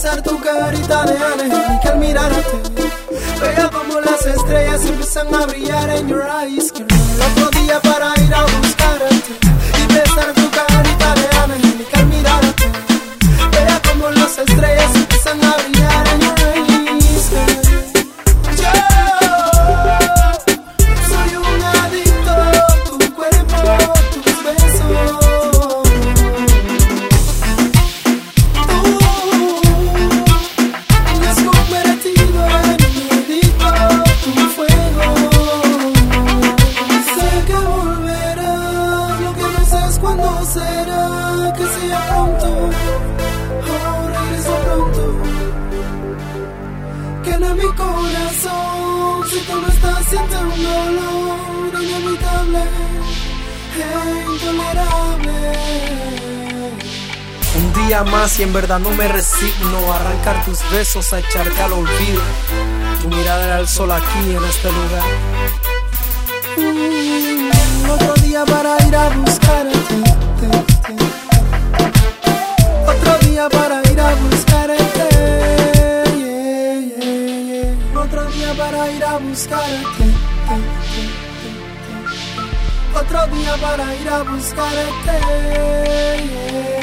besar tu carita de ángel y que al mirarte vea como las estrellas empiezan a brillar en your eyes. Quiero el otro día para ir a buscarte y besar tu carita de ángel y que al mirarte vea como las estrellas empiezan a brillar en your eyes. ¿Será que sea pronto? Oh, regreso pronto. Que en mi corazón, si tú no estás, siento un dolor inevitable e intolerable. Un día más y en verdad no me resigno a arrancar tus besos, a echarte al olvido. Tu mirada era el sol aquí en este lugar. Otro día para ir a buscarte. Otro día para ir a buscarte. Otro día para ir a buscarte. Otro día para ir a buscarte.